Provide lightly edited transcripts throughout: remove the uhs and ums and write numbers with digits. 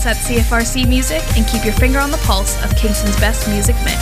Set CFRC Music and keep your finger on the pulse of Kingston's best music mix.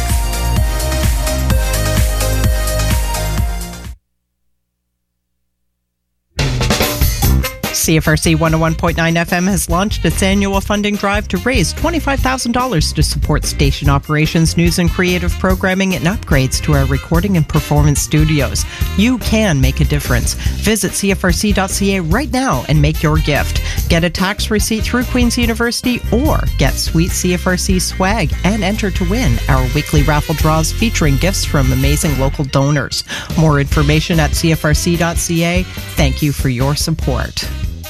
CFRC 101.9 FM has launched its annual funding drive to raise $25,000 to support station operations, news and creative programming, and upgrades to our recording and performance studios. You can make a difference. Visit CFRC.ca right now and make your gift. Get a tax receipt through Queen's University or get sweet CFRC swag and enter to win our weekly raffle draws featuring gifts from amazing local donors. More information at CFRC.ca. Thank you for your support.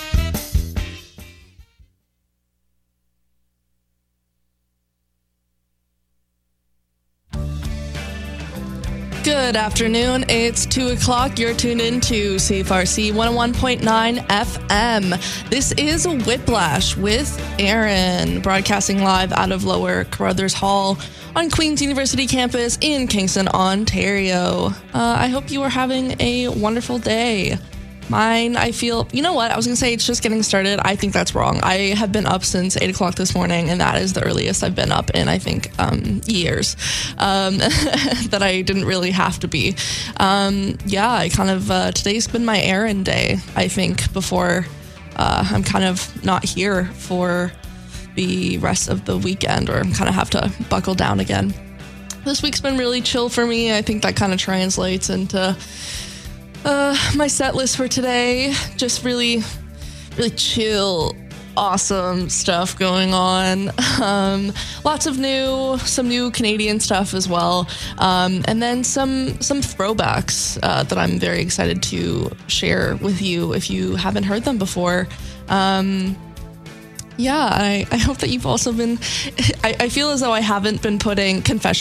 Good afternoon. It's 2 o'clock. You're tuned in to CFRC 101.9 FM. This is Whiplash with Aaron, broadcasting live out of Lower Carruthers Hall on Queen's University campus in Kingston, Ontario. I hope you are having a wonderful day. Mine, I feel, you know what? I was going to say it's just getting started. I think that's wrong. I have been up since 8 o'clock this morning, and that is the earliest I've been up in, I think, years that I didn't really have to be. I kind of, today's been my errand day, I think, before I'm kind of not here for the rest of the weekend, or kind of have to buckle down again. This week's been really chill for me. I think that kind of translates into my set list for today. Just really, really chill, awesome stuff going on. Lots of some new Canadian stuff as well. And then some throwbacks that I'm very excited to share with you if you haven't heard them before. I hope that you've also been, I feel as though I haven't been putting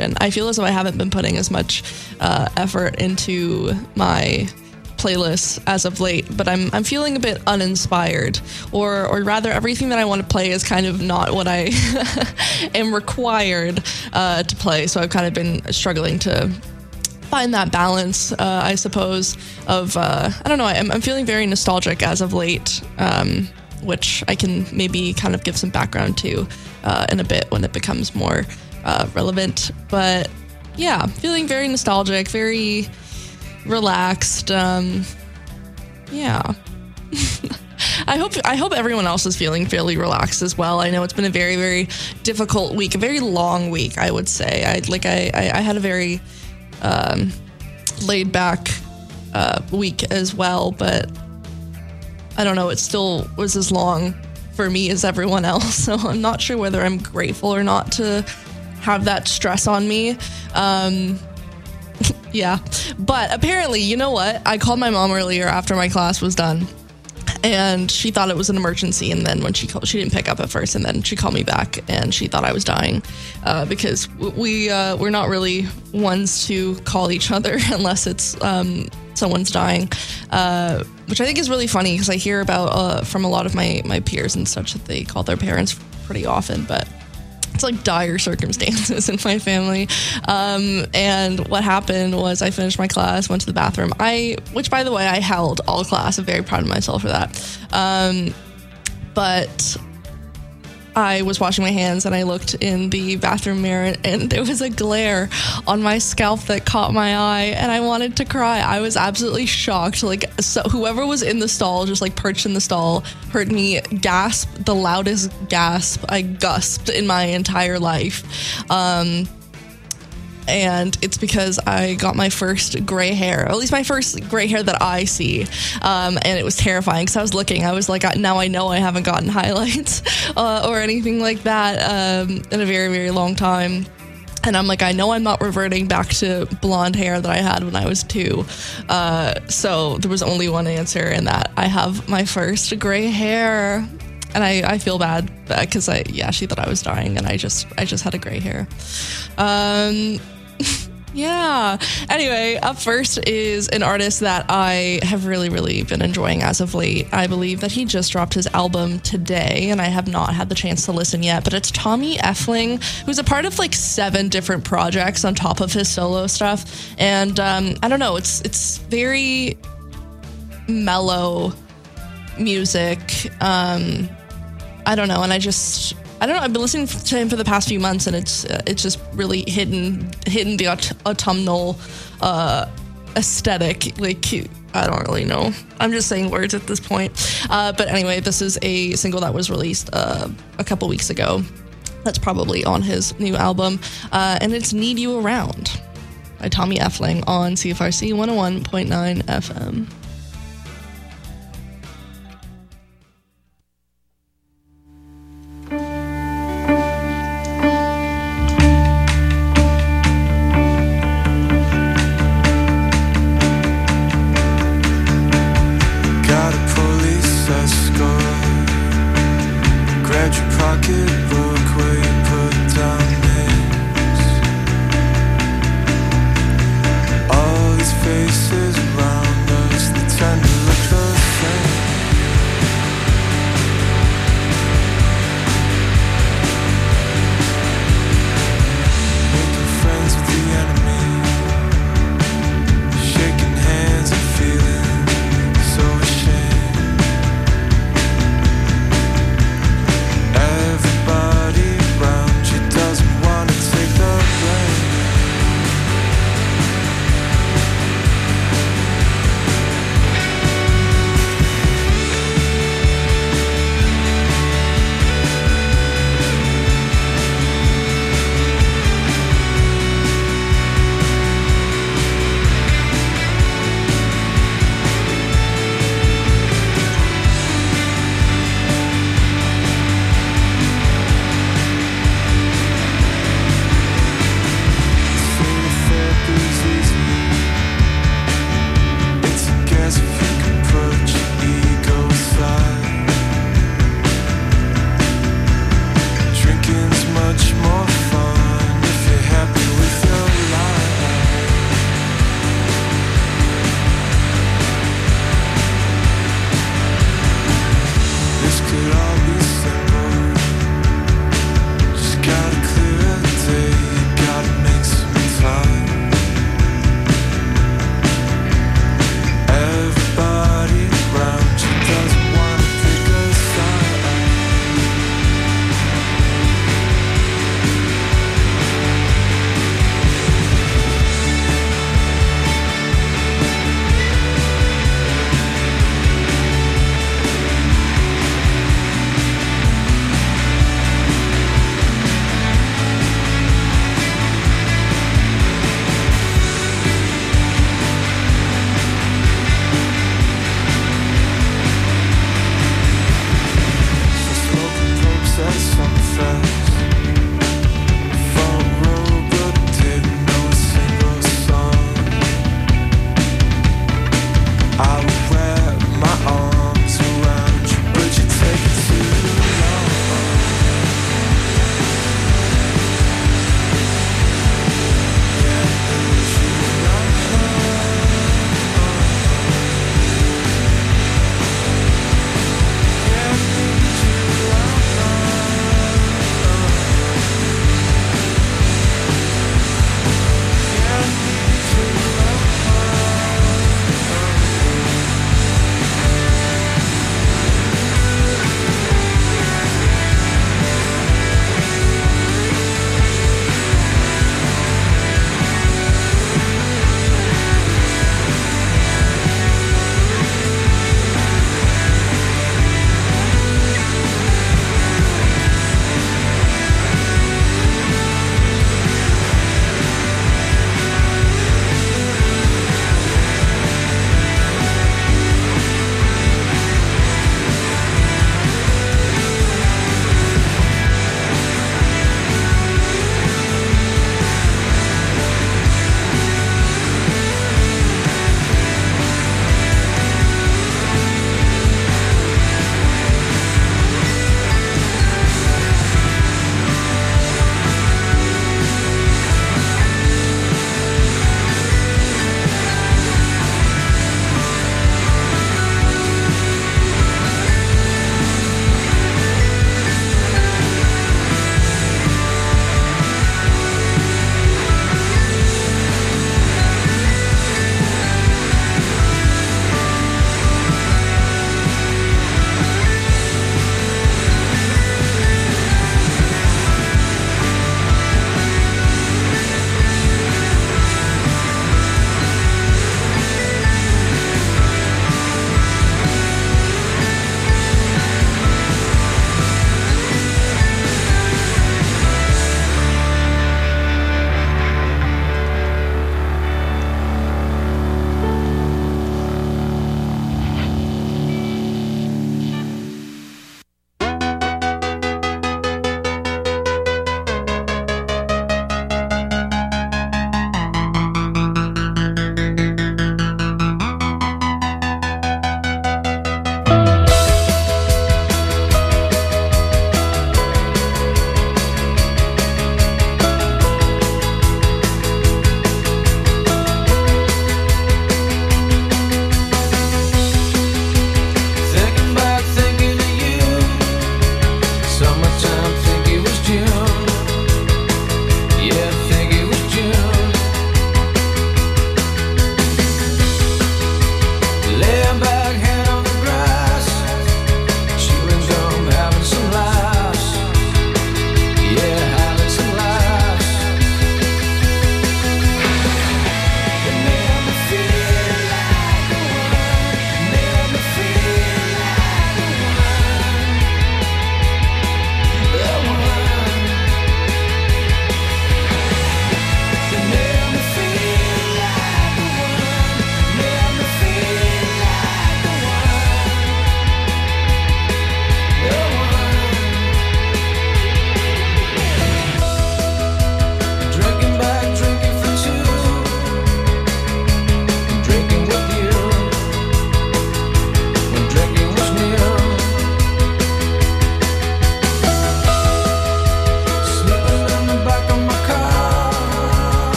as much effort into my playlists as of late, but I'm feeling a bit uninspired, or rather everything that I want to play is kind of not what I am required to play, so I've kind of been struggling to find that balance, I suppose, of, I don't know, I'm feeling very nostalgic as of late, which I can maybe kind of give some background to in a bit when it becomes more relevant. But yeah, feeling very nostalgic, very relaxed. I hope everyone else is feeling fairly relaxed as well. I know it's been a very, very difficult week, a very long week, I would say. I had a very laid back week as well, but I don't know, it still was as long for me as everyone else, so I'm not sure whether I'm grateful or not to have that stress on me. Yeah, but apparently, you know what? I called my mom earlier after my class was done, and she thought it was an emergency, and then when she called, she didn't pick up at first, and then she called me back, and she thought I was dying, because we're not really ones to call each other unless it's someone's dying, which I think is really funny, because I hear about from a lot of my peers and such that they call their parents pretty often, but it's like dire circumstances in my family. And what happened was I finished my class, went to the bathroom. Which by the way, I held all class. I'm very proud of myself for that. But I was washing my hands and I looked in the bathroom mirror and there was a glare on my scalp that caught my eye and I wanted to cry. I was absolutely shocked. So whoever was in the stall, just like perched in the stall, heard me gasp, the loudest gasp I gasped in my entire life. And it's because I got my first gray hair, or at least my first gray hair that I see. And it was terrifying because I was like, now I know I haven't gotten highlights or anything like that in a very, very long time. And I'm like, I know I'm not reverting back to blonde hair that I had when I was 2. So there was only one answer, and that I have my first gray hair. And I feel bad because she thought I was dying, and I just had a gray hair. Yeah. Anyway, up first is an artist that I have really, really been enjoying as of late. I believe that he just dropped his album today, and I have not had the chance to listen yet, but it's Tommy Effling, who's a part of like 7 different projects on top of his solo stuff. And I don't know, it's very mellow music. I don't know, and I don't know. I've been listening to him for the past few months, and it's just really hitting the autumnal aesthetic. Like, I don't really know. I'm just saying words at this point. But anyway, this is a single that was released a couple weeks ago. That's probably on his new album, and it's "Need You Around" by Tommy Effling on CFRC 101.9 FM. Everybody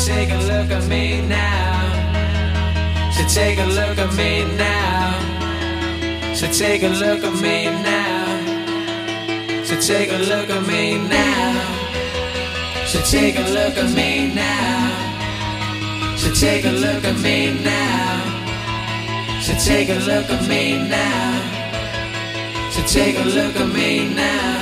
take a look at me now. So take a look at me now. So take a look at me now. So take a look at me now. So take a look at me now. So take a look at me now. So take a look at me now. So take a look at me now.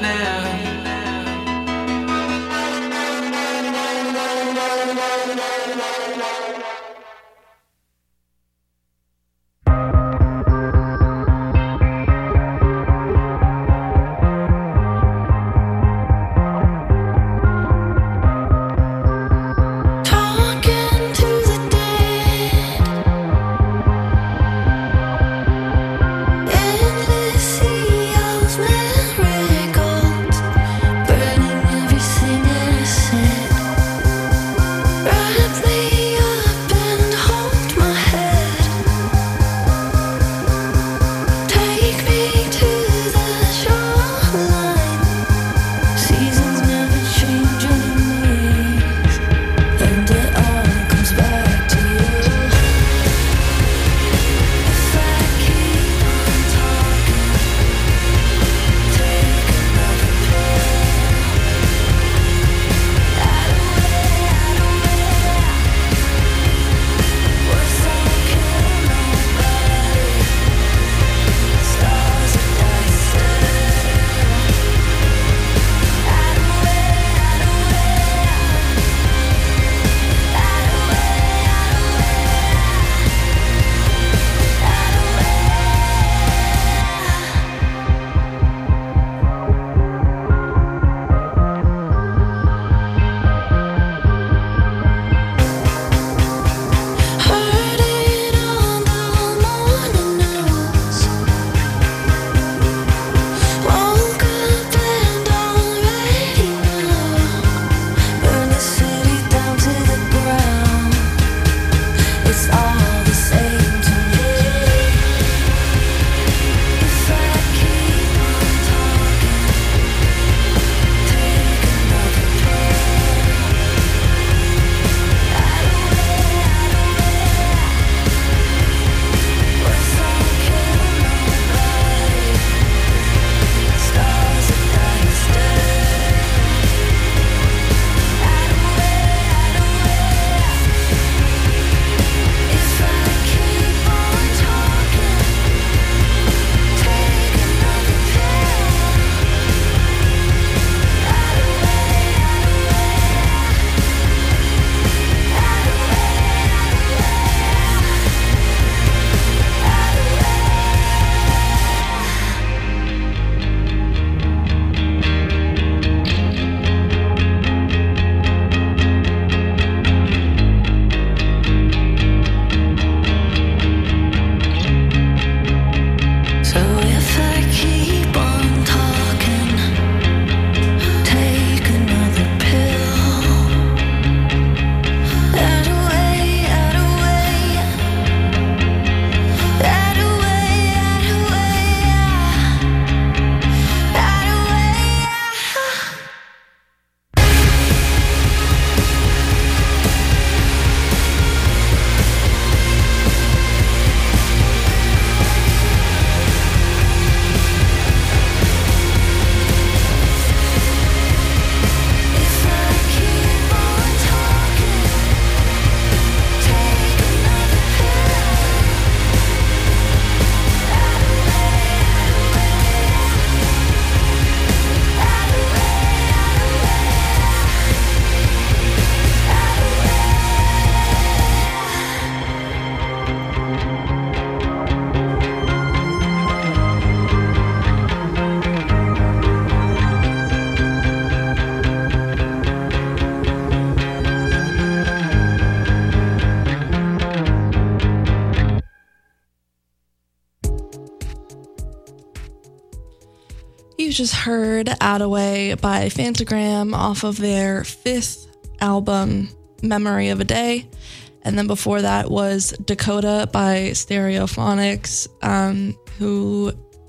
You just heard Attaway by Phantogram off of their 5th album, Memory of a Day. And then before that was Dakota by Stereophonics, who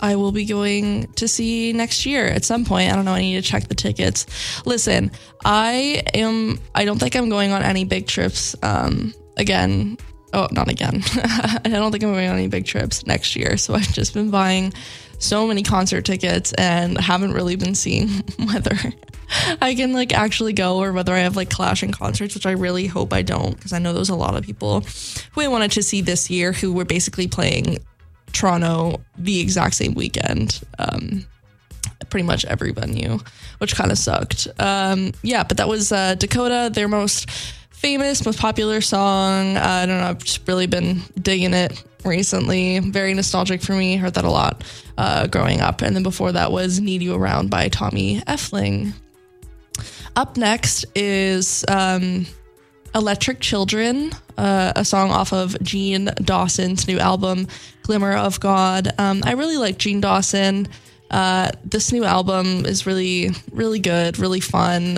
I will be going to see next year at some point. I don't know. I need to check the tickets. Listen, I don't think I'm going on any big trips again. Oh, not again. I don't think I'm going on any big trips next year. So I've just been buying so many concert tickets and haven't really been seeing whether I can like actually go or whether I have like clashing concerts, which I really hope I don't, because I know there's a lot of people who I wanted to see this year who were basically playing Toronto the exact same weekend, pretty much every venue, which kind of sucked. Yeah, but that was Dakota, their most famous, most popular song. I don't know, I've just really been digging it recently. Very nostalgic for me. Heard that a lot growing up. And then before that was Need You Around by Tommy Effling. Up next is Electric Children, a song off of Jean Dawson's new album, Glimmer of God. I really like Jean Dawson. This new album is really, really good, really fun.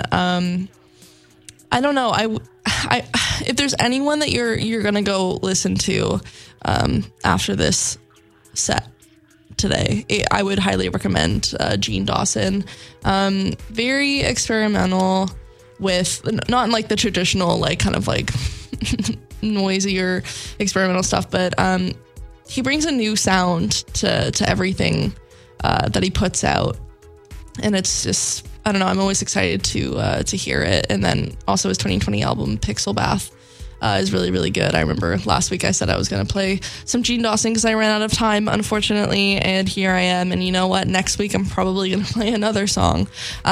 I don't know. I if there's anyone that you're gonna go listen to after this set today, I would highly recommend Jean Dawson. Very experimental with, not in like the traditional like kind of like noisy or experimental stuff, but he brings a new sound to everything that he puts out, and it's just, I don't know, I'm always excited to hear it. And then also his 2020 album Pixel Bath is really, really good. I remember last week I said I was going to play some Jean Dawson because I ran out of time, unfortunately, and here I am. And you know what? Next week I'm probably going to play another song.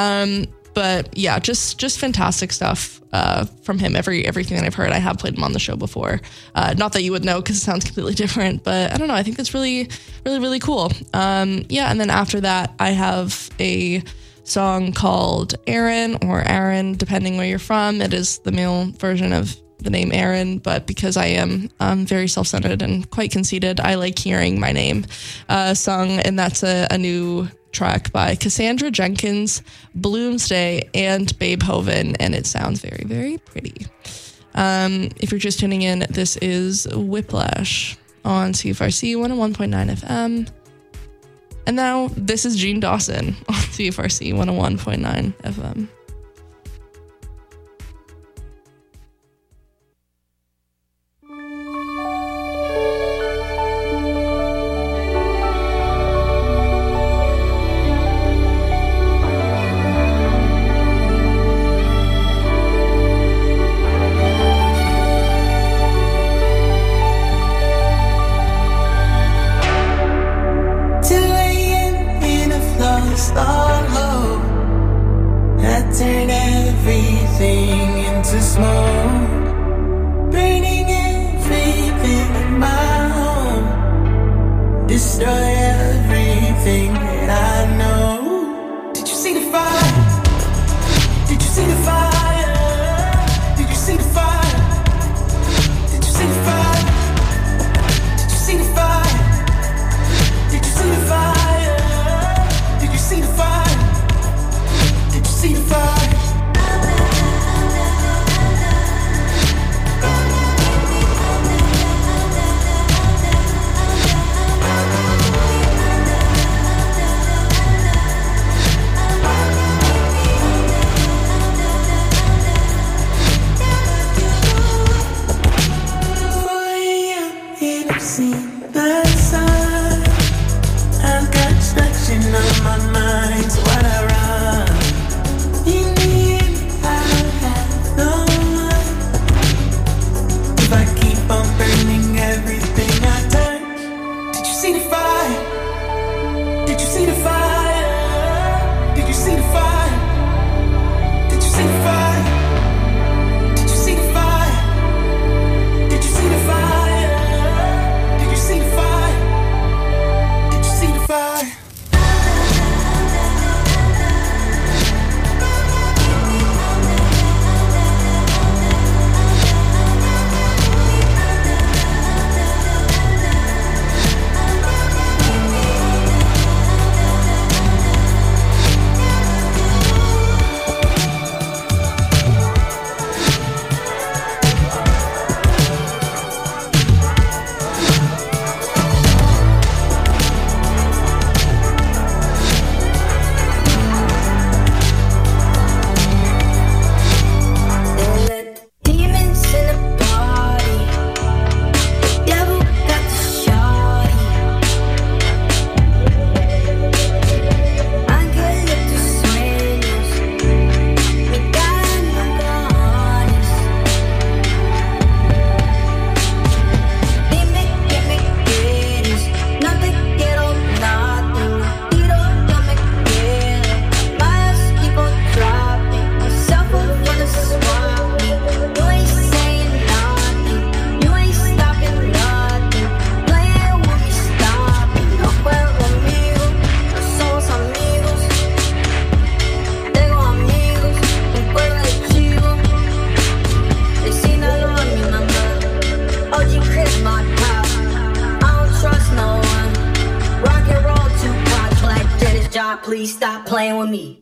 But yeah, just fantastic stuff from him. Everything that I've heard, I have played him on the show before. Not that you would know because it sounds completely different, but I don't know. I think that's really, really, really cool. Yeah, and then after that, I have a song called Aaron, or Aaron, depending where you're from. It is the male version of the name Aaron, but because I am very self-centered and quite conceited, I like hearing my name sung, and that's a new track by Cassandra Jenkins, Bloomsday, and Babe Hoven, and it sounds very, very pretty. If you're just tuning in, this is Whiplash on CFRC 101.9 FM. And now this is Jean Dawson on CFRC 101.9 FM. please stop playing with me.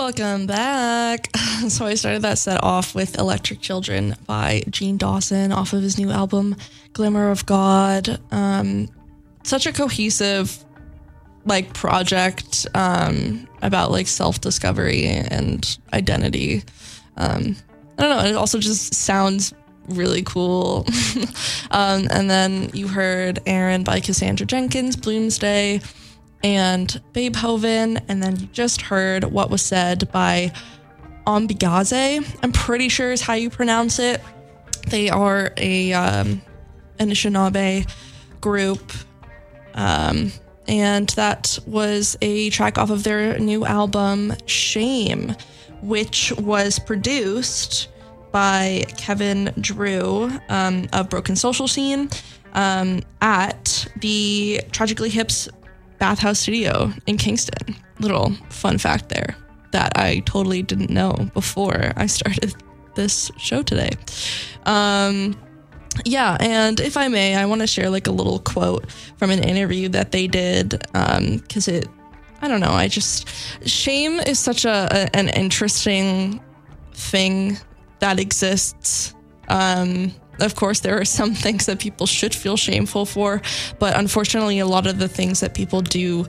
Welcome back. So I started that set off with Electric Children by Gene Dawson off of his new album, Glimmer of God. Such a cohesive like project about like self-discovery and identity. I don't know, it also just sounds really cool. And then you heard Aaron by Cassandra Jenkins, Bloomsday, and Beethoven, and then you just heard What Was Said by Ombigaze, I'm pretty sure is how you pronounce it. They are a Anishinaabe group, and that was a track off of their new album, Shame, which was produced by Kevin Drew of Broken Social Scene at the Tragically Hip's Bathhouse Studio in Kingston. Little fun fact there that I totally didn't know before I started this show today. Yeah, and if I may, I want to share like a little quote from an interview that they did, because I don't know, shame is such an interesting thing that exists. Of course, there are some things that people should feel shameful for, but unfortunately, a lot of the things that people do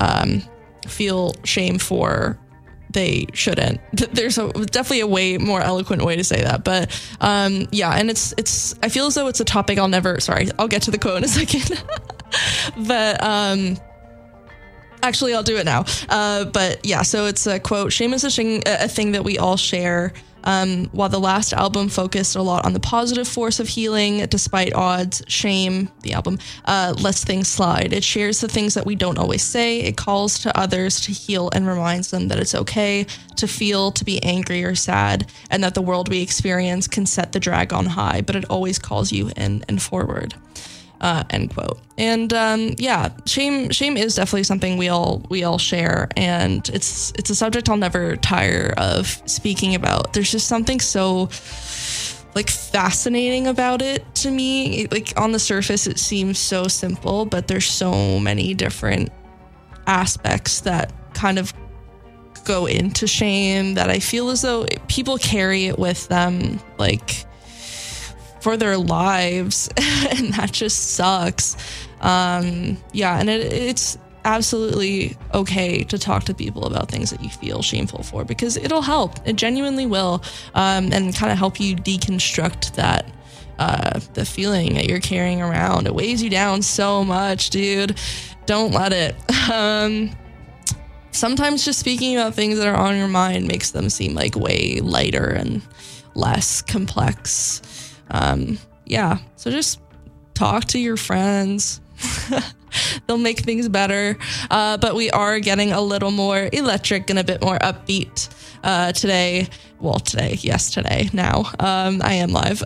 feel shame for, they shouldn't. There's definitely a way more eloquent way to say that, but yeah, and it's. I feel as though it's a topic I'll get to the quote in a second, but actually, I'll do it now. But yeah, so it's a quote: "Shame is a thing that we all share." While the last album focused a lot on the positive force of healing, despite odds, Shame, the album, lets things slide. It shares the things that we don't always say. It calls to others to heal and reminds them that it's okay to feel, to be angry or sad, and that the world we experience can set the drag on high, but it always calls you in and forward. End quote. And yeah, shame is definitely something we all share, and it's a subject I'll never tire of speaking about. There's just something so like fascinating about it to me. Like on the surface it seems so simple, but there's so many different aspects that kind of go into shame that I feel as though people carry it with them like for their lives, and that just sucks. Yeah, and it's absolutely okay to talk to people about things that you feel shameful for, because it'll help. It genuinely will, and kind of help you deconstruct that the feeling that you're carrying around. It weighs you down so much, dude. Don't let it. Sometimes just speaking about things that are on your mind makes them seem like way lighter and less complex. Yeah, so just talk to your friends. They'll make things better. But we are getting a little more electric and a bit more upbeat today. Well, today, now. I am live.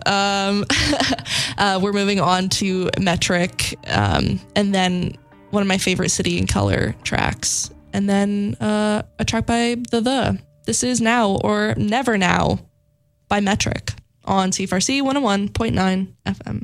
We're moving on to Metric, and then one of my favorite City and Color tracks, and then a track by The. This is Now or Never Now by Metric on CFRC 101.9 FM.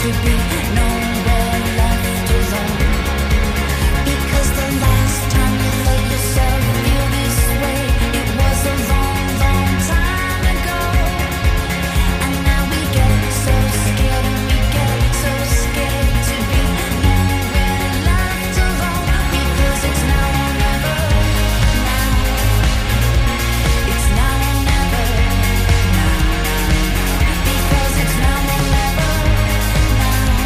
Now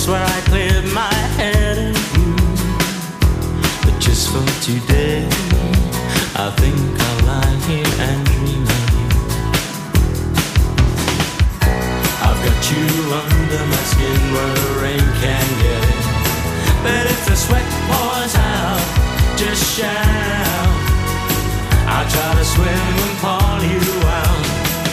swear I cleared my head of you, but just for today, I think I'll lie here and dream of you. I've got you under my skin where the rain can't get in, but if the sweat pours out, just shout. I'll try to swim and pull you out.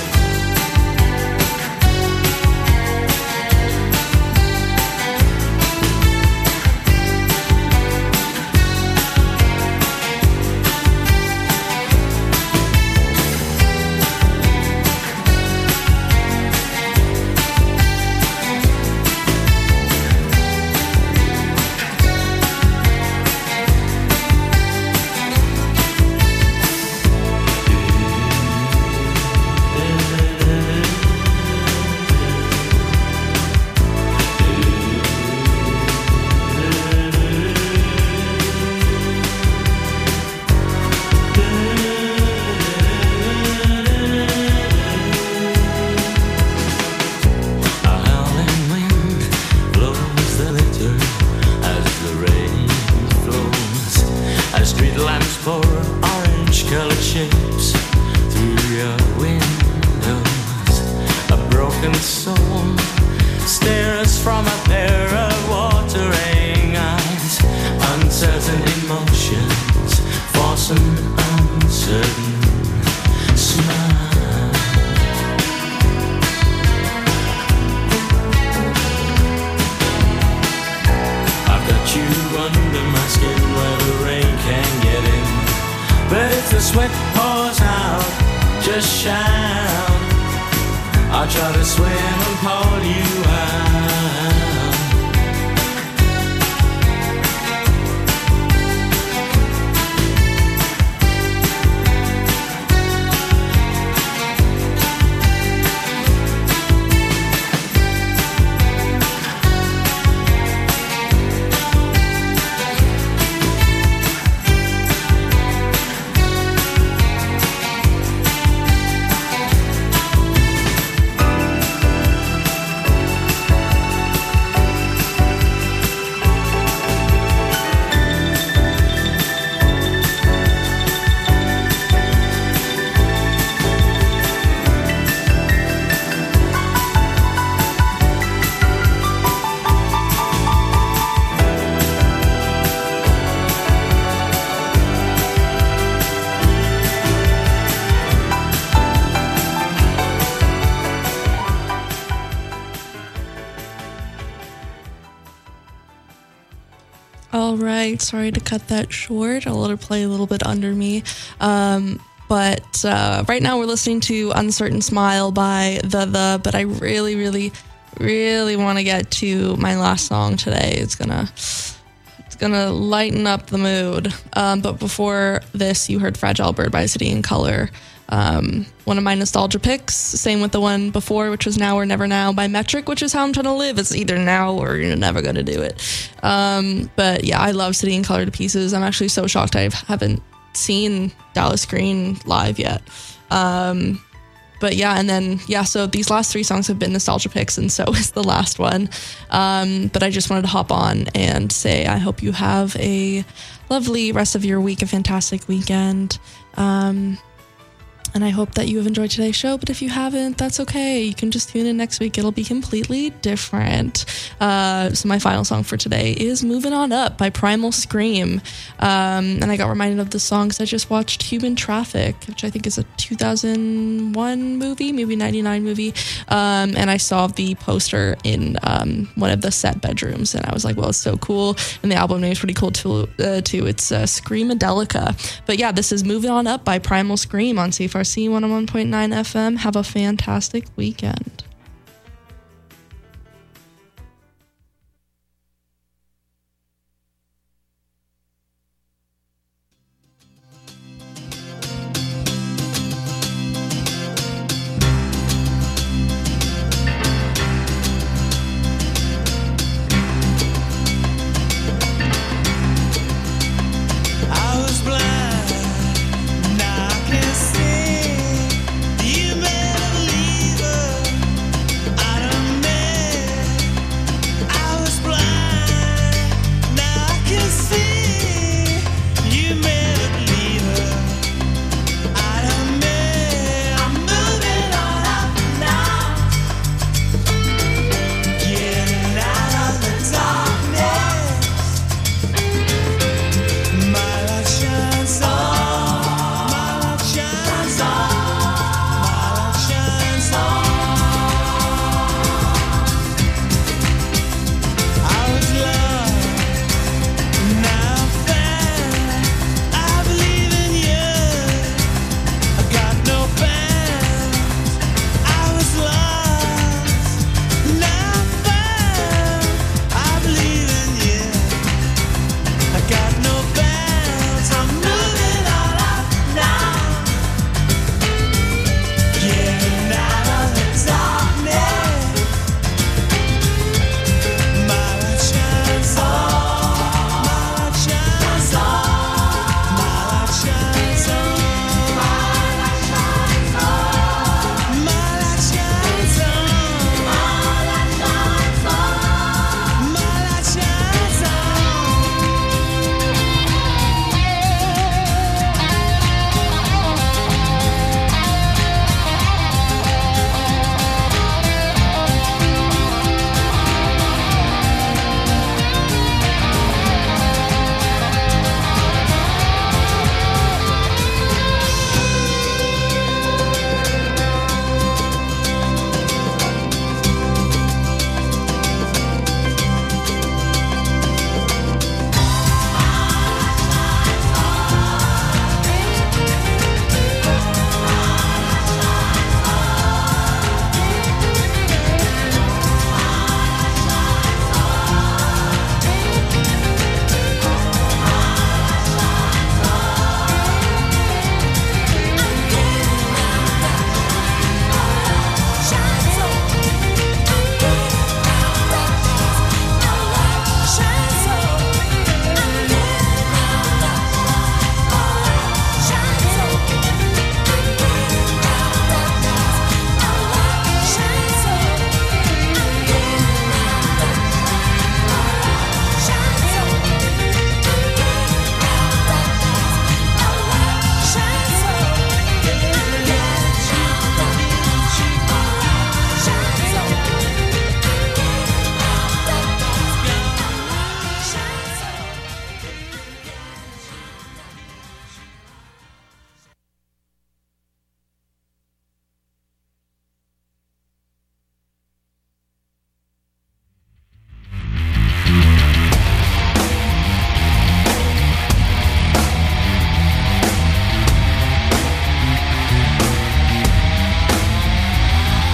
All right, sorry to cut that short. I'll let it play a little bit under me. But right now we're listening to Uncertain Smile by The, but I really, really, really want to get to my last song today. It's gonna lighten up the mood. But before this, you heard Fragile Bird by City and Colour. One of my nostalgia picks, same with the one before, which was Now or Never Now by Metric, which is how I'm trying to live. It's either now or you're never going to do it. But yeah, I love City and Colour to pieces. I'm actually so shocked I haven't seen Dallas Green live yet. But yeah, and then, yeah, so these last three songs have been nostalgia picks, and so is the last one. But I just wanted to hop on and say I hope you have a lovely rest of your week, a fantastic weekend. And I hope that you have enjoyed today's show, but if you haven't, that's okay. You can just tune in next week. It'll be completely different. So my final song for today is Moving On Up by Primal Scream. And I got reminded of the song because I just watched Human Traffic, which I think is a 2001 movie, maybe 99 movie. And I saw the poster in one of the set bedrooms, and I was like, well, it's so cool. And the album name is pretty cool too. It's Screamadelica. But yeah, this is Moving On Up by Primal Scream on CFRC 101.9 FM. Have a fantastic weekend. You better leave her.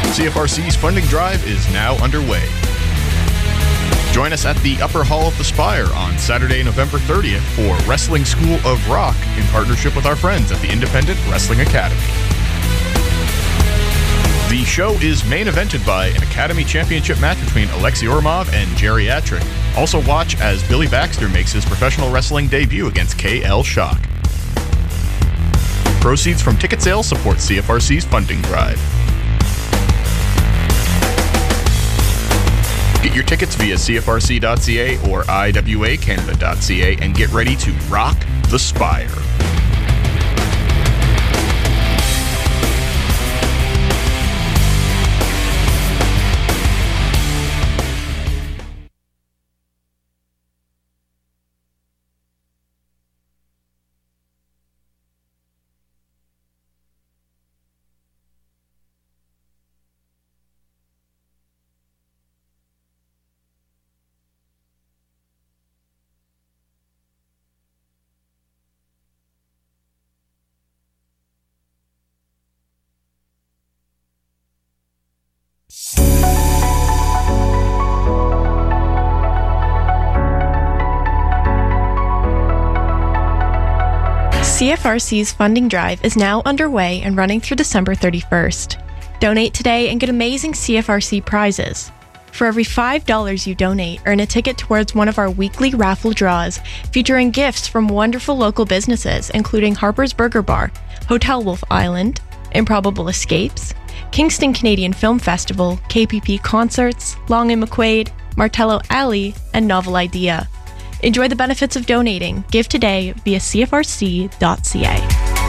CFRC's funding drive is now underway. Join us at the Upper Hall of the Spire on Saturday, November 30th for Wrestling School of Rock in partnership with our friends at the Independent Wrestling Academy. The show is main evented by an Academy Championship match between Alexei Ormov and Geriatric. Also watch as Billy Baxter makes his professional wrestling debut against KL Shock. Proceeds from ticket sales support CFRC's funding drive. Get your tickets via CFRC.ca or IWACanada.ca and get ready to rock the Spire. CFRC's funding drive is now underway and running through December 31st. Donate today and get amazing CFRC prizes. For every $5 you donate, earn a ticket towards one of our weekly raffle draws, featuring gifts from wonderful local businesses, including Harper's Burger Bar, Hotel Wolf Island, Improbable Escapes, Kingston Canadian Film Festival, KPP Concerts, Long & McQuaid, Martello Alley, and Novel Idea. Enjoy the benefits of donating. Give today via CFRC.ca.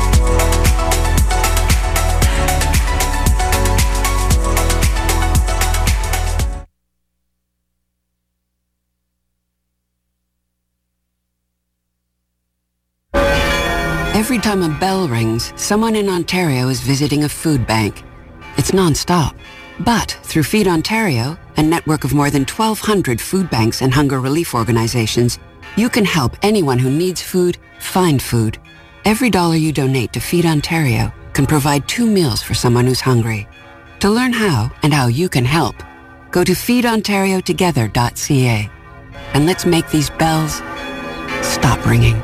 Every time a bell rings, someone in Ontario is visiting a food bank. It's non-stop. But through Feed Ontario, a network of more than 1,200 food banks and hunger relief organizations, you can help anyone who needs food find food. Every dollar you donate to Feed Ontario can provide 2 meals for someone who's hungry. To learn how and how you can help, go to feedontariotogether.ca. And let's make these bells stop ringing.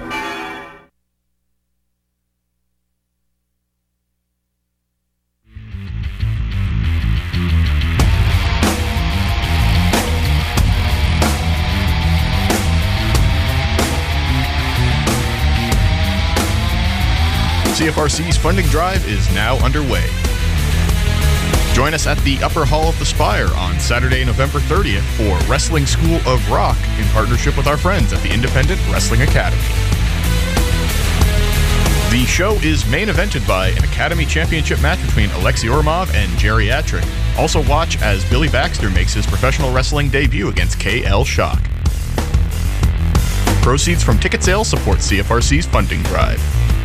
CFRC's funding drive is now underway. Join us at the Upper Hall of the Spire on Saturday, November 30th for Wrestling School of Rock in partnership with our friends at the Independent Wrestling Academy. The show is main evented by an Academy Championship match between Alexei Ormov and Geriatric. Also watch as Billy Baxter makes his professional wrestling debut against KL Shock. Proceeds from ticket sales support CFRC's funding drive.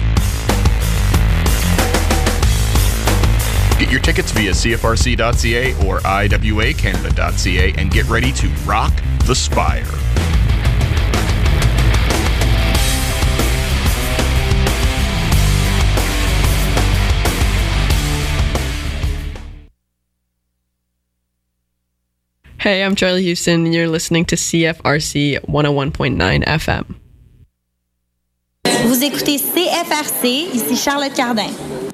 Get your tickets via CFRC.ca or IWACanada.ca and get ready to rock the Spire. Hey, I'm Charlie Houston, and you're listening to CFRC 101.9 FM. Vous écoutez CFRC, ici Charlotte Cardin.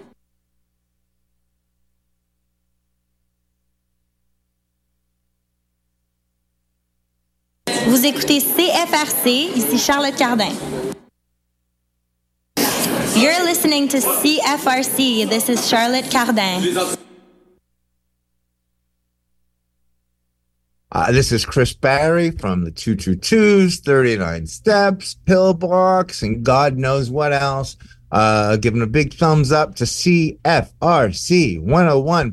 Vous écoutez CFRC, ici Charlotte Cardin. You're listening to CFRC, this is Charlotte Cardin. This is Chris Barry from the 222s, 39 Steps, Pillbox, and God knows what else. Giving a big thumbs up to CFRC 101.9